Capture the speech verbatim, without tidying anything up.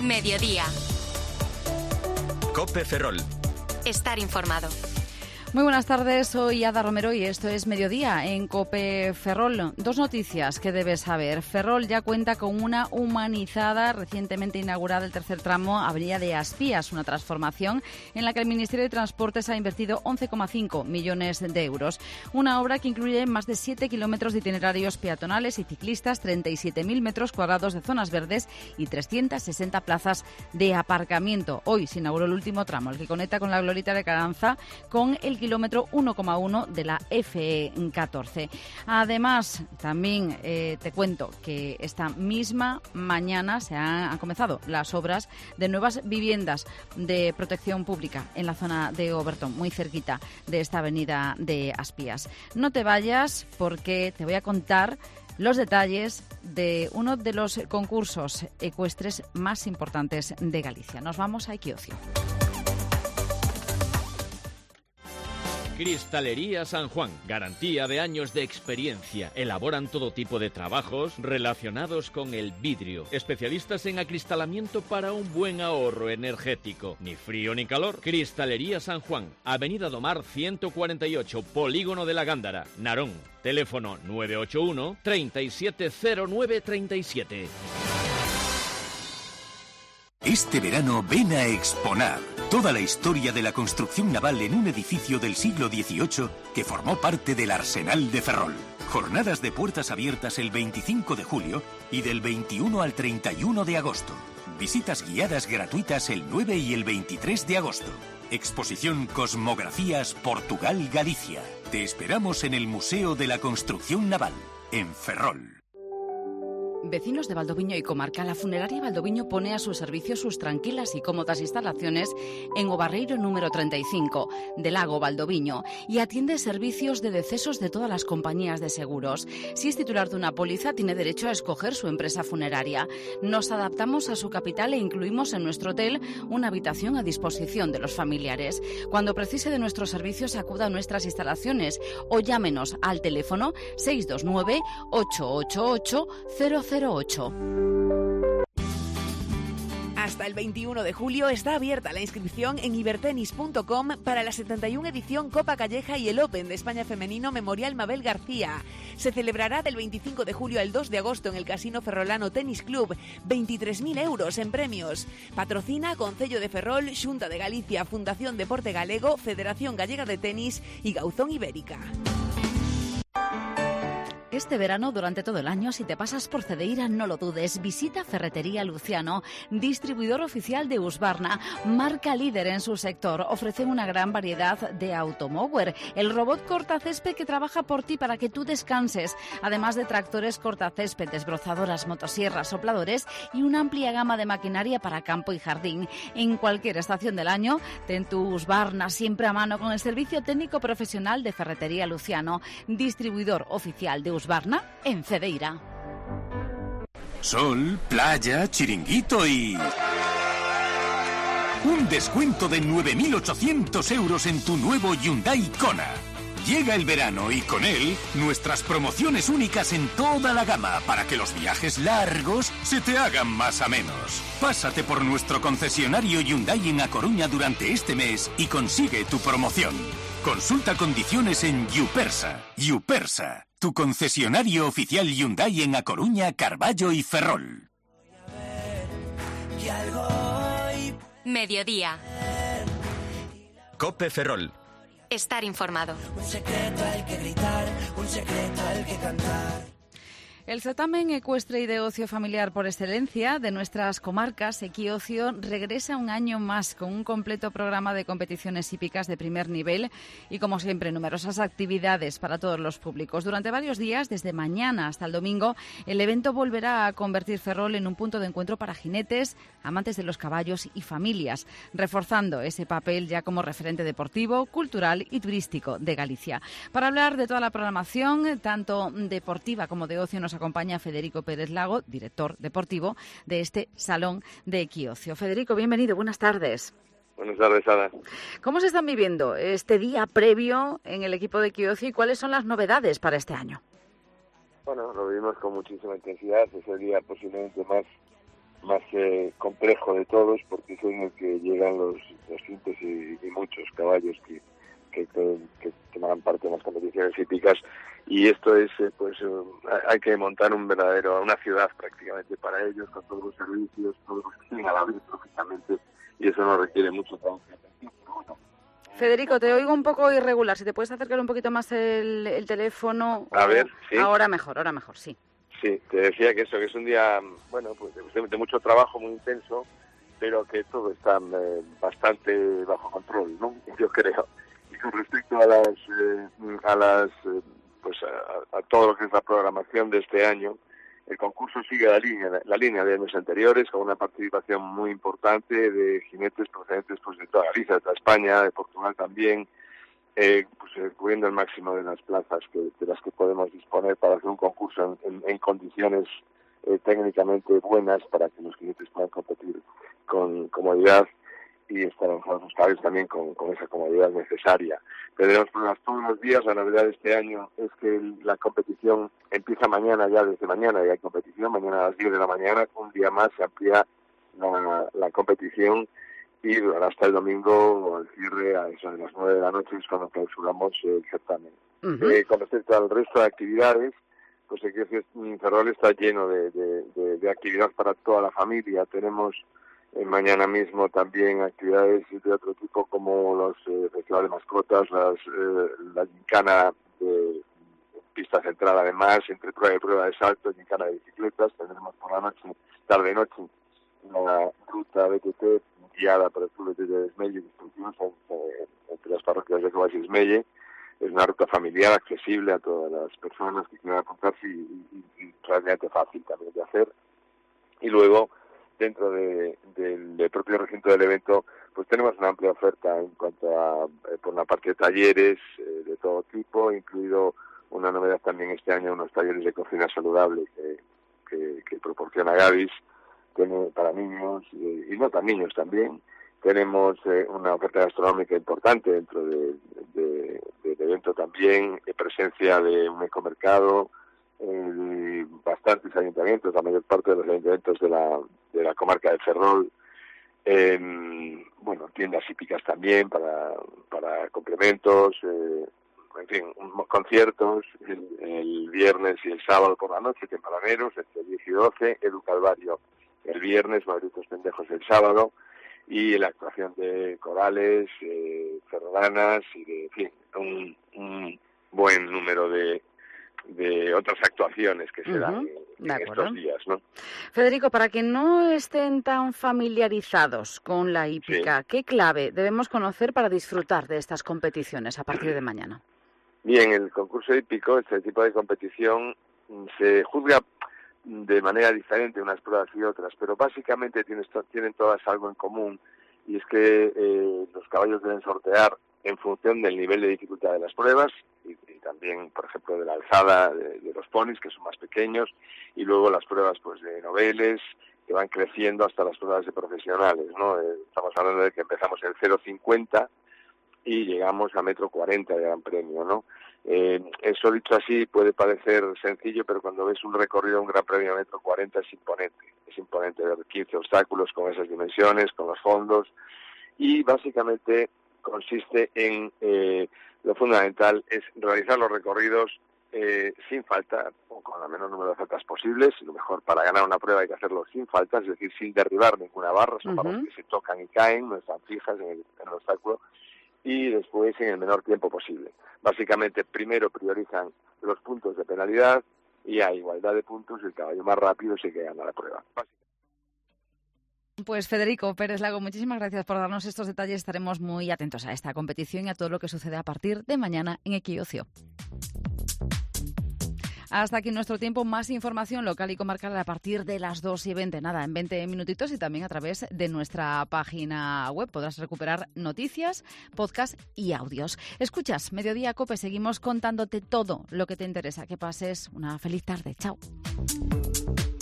Mediodía. COPE Ferrol. Estar informado. Muy buenas tardes, soy Ada Romero y esto es Mediodía en COPE Ferrol. Dos noticias que debes saber. Ferrol ya cuenta con una humanizada, recientemente inaugurada el tercer tramo, Avenida de Aspías, una transformación en la que el Ministerio de Transportes ha invertido once coma cinco millones de euros. Una obra que incluye más de siete kilómetros de itinerarios peatonales y ciclistas, treinta y siete mil metros cuadrados de zonas verdes y trescientas sesenta plazas de aparcamiento. Hoy se inauguró el último tramo, el que conecta con la Glorieta de Carranza con el kilómetro uno coma uno de la F E catorce. Además, también eh, te cuento que esta misma mañana se han, han comenzado las obras de nuevas viviendas de protección pública en la zona de Obertón, muy cerquita de esta avenida de Aspías. No te vayas porque te voy a contar los detalles de uno de los concursos ecuestres más importantes de Galicia. Nos vamos a Equiocio. Cristalería San Juan, garantía de años de experiencia. Elaboran todo tipo de trabajos relacionados con el vidrio. Especialistas en acristalamiento para un buen ahorro energético. Ni frío ni calor. Cristalería San Juan, Avenida Domar ciento cuarenta y ocho, Polígono de la Gándara, Narón. Teléfono nueve ocho uno, treinta y siete cero nueve treinta y siete. Este verano ven a Exponar toda la historia de la construcción naval en un edificio del siglo dieciocho que formó parte del Arsenal de Ferrol. Jornadas de puertas abiertas el veinticinco de julio y del veintiuno al treinta y uno de agosto. Visitas guiadas gratuitas el nueve y el veintitrés de agosto. Exposición Cosmografías Portugal-Galicia. Te esperamos en el Museo de la Construcción Naval, en Ferrol. Vecinos de Valdoviño y comarca, la funeraria Valdoviño pone a su servicio sus tranquilas y cómodas instalaciones en O Barreiro número treinta y cinco, del Lago Valdoviño, y atiende servicios de decesos de todas las compañías de seguros. Si es titular de una póliza, tiene derecho a escoger su empresa funeraria. Nos adaptamos a su capital e incluimos en nuestro hotel una habitación a disposición de los familiares. Cuando precise de nuestros servicios, acuda a nuestras instalaciones o llámenos al teléfono seis dos nueve, ocho ocho ocho, cero cero ocho. Hasta el veintiuno de julio está abierta la inscripción en ibertenis punto com para la setenta y una edición Copa Calleja y el Open de España Femenino Memorial Mabel García. Se celebrará del veinticinco de julio al dos de agosto en el Casino Ferrolano Tenis Club. veintitrés mil euros en premios. Patrocina Concello de Ferrol, Xunta de Galicia, Fundación Deporte Galego, Federación Gallega de Tenis y Gauzón Ibérica. Este verano, durante todo el año, si te pasas por Cedeira, no lo dudes. Visita Ferretería Luciano, distribuidor oficial de Husqvarna, marca líder en su sector. Ofrecen una gran variedad de automower, el robot cortacésped que trabaja por ti para que tú descanses, además de tractores cortacésped, desbrozadoras, motosierras, sopladores y una amplia gama de maquinaria para campo y jardín. En cualquier estación del año, ten tu Husqvarna siempre a mano con el servicio técnico profesional de Ferretería Luciano, distribuidor oficial de Husqvarna en Cedeira. Sol, playa, chiringuito y... un descuento de nueve mil ochocientos euros en tu nuevo Hyundai Kona. Llega el verano y con él nuestras promociones únicas en toda la gama para que los viajes largos se te hagan más amenos. Pásate por nuestro concesionario Hyundai en A Coruña durante este mes y consigue tu promoción. Consulta condiciones en Yupersa. Yupersa, tu concesionario oficial Hyundai en A Coruña, Carballo y Ferrol. Mediodía. COPE Ferrol. Estar informado. Un secreto al que gritar, un secreto al que cantar. El certamen ecuestre y de ocio familiar por excelencia de nuestras comarcas, Equiocio, regresa un año más con un completo programa de competiciones hípicas de primer nivel y, como siempre, numerosas actividades para todos los públicos. Durante varios días, desde mañana hasta el domingo, el evento volverá a convertir Ferrol en un punto de encuentro para jinetes, amantes de los caballos y familias, reforzando ese papel ya como referente deportivo, cultural y turístico de Galicia. Para hablar de toda la programación, tanto deportiva como de ocio, nos acompaña Federico Pérez Lago, director deportivo de este Salón de Equiocio. Federico, bienvenido, buenas tardes. Buenas tardes, Ana. ¿Cómo se están viviendo este día previo en el equipo de Equiocio y cuáles son las novedades para este año? Bueno, lo vivimos con muchísima intensidad, es el día posiblemente más más eh, complejo de todos, porque es en el que llegan los doscientos y, y muchos caballos que, que, que, que tomarán parte en las competiciones hípicas. Y esto es, eh, pues, uh, hay que montar un verdadero, una ciudad prácticamente para ellos, con todos los servicios, todos los que tienen a la vez, lógicamente, y eso nos requiere mucho trabajo. Federico, te oigo un poco irregular. Si te puedes acercar un poquito más el, el teléfono. A ver, sí. Ahora mejor, ahora mejor, sí. Sí, te decía que eso, que es un día, bueno, pues de, de mucho trabajo, muy intenso, pero que todo está eh, bastante bajo control, ¿no? Yo creo. Y con respecto a las, eh, a las, eh, pues a, a todo lo que es la programación de este año, el concurso sigue la línea, la línea de años anteriores, con una participación muy importante de jinetes procedentes pues de toda Galicia, de toda España, de Portugal también, eh, pues eh, cubriendo el máximo de las plazas que, de las que podemos disponer para hacer un concurso en, en, en condiciones eh, técnicamente buenas para que los jinetes puedan competir con comodidad y estar alojados los caballos también con, con esa comodidad necesaria. Tenemos pruebas todos los días. La novedad de este año es que el, la competición empieza mañana, ya desde mañana ya hay competición, mañana a las diez de la mañana, un día más se amplía la, la competición y durará hasta el domingo al cierre a eso de las nueve de la noche, es cuando clausuramos el certamen. Uh-huh. Eh, con respecto al resto de actividades, pues el que Ferrol está lleno de, de, de, de actividad para toda la familia. Tenemos Eh, mañana mismo también actividades de otro tipo como los eh, festivales de mascotas, las, eh, la gincana de pista central, además, entre prueba y prueba de salto, gincana de bicicletas. Tendremos por la noche, tarde-noche, una ruta B T T guiada por el Club de Desmelle, eh, entre las parroquias de Cobas y Desmelle. Es una ruta familiar, accesible a todas las personas que quieran apuntarse y, y, y realmente fácil también de hacer. Y luego, dentro de, de, del propio recinto del evento, pues tenemos una amplia oferta en cuanto a, eh, por una parte, de talleres eh, de todo tipo, incluido una novedad también este año, unos talleres de cocina saludable que, que, que proporciona Gavis, tiene para niños eh, y no tan niños también. Tenemos eh, una oferta gastronómica importante dentro de, de, de, del evento también, eh, presencia de un ecomercado, Eh, bastantes ayuntamientos, la mayor parte de los ayuntamientos de la de la comarca de Ferrol, eh, bueno, tiendas hípicas también para para complementos, eh, en fin, un, conciertos el, el viernes y el sábado por la noche, tempraneros, entre diez y doce, Edu Calvario el viernes, Madritos Pendejos el sábado, y la actuación de corales, eh, ferrolanas y de, en fin, un, un buen número de de otras actuaciones que se dan uh-huh. en, en estos días, ¿no? Federico, para que no estén tan familiarizados con la hípica, sí. ¿Qué clave debemos conocer para disfrutar de estas competiciones a partir de mañana? Bien, el concurso hípico, este tipo de competición, se juzga de manera diferente unas pruebas y otras, pero básicamente tienen, tienen todas algo en común, y es que eh, los caballos deben sortear en función del nivel de dificultad de las pruebas y, y también, por ejemplo, de la alzada de, de los ponis, que son más pequeños, y luego las pruebas pues de noveles, que van creciendo hasta las pruebas de profesionales, ¿no? Eh, estamos hablando de que empezamos en cero coma cincuenta y llegamos a metro cuarenta de Gran Premio, ¿no? Eh, eso dicho así puede parecer sencillo, pero cuando ves un recorrido, un Gran Premio a metro cuarenta es imponente. Es imponente ver quince obstáculos con esas dimensiones, con los fondos, y básicamente consiste en, eh, lo fundamental es realizar los recorridos eh, sin falta, o con el menor número de faltas posibles. Lo mejor para ganar una prueba hay que hacerlo sin faltas, es decir, sin derribar ninguna barra, son uh-huh. barras que se tocan y caen, no están fijas en el, en el obstáculo, y después en el menor tiempo posible. Básicamente, primero priorizan los puntos de penalidad, y a igualdad de puntos el caballo más rápido es el que gana la prueba. Pues Federico Pérez Lago, muchísimas gracias por darnos estos detalles. Estaremos muy atentos a esta competición y a todo lo que sucede a partir de mañana en Equiocio. Hasta aquí nuestro tiempo. Más información local y comarcal a partir de las dos y veinte. Nada, en veinte minutitos, y también a través de nuestra página web podrás recuperar noticias, podcast y audios. Escuchas Mediodía COPE, seguimos contándote todo lo que te interesa. Que pases una feliz tarde. Chao.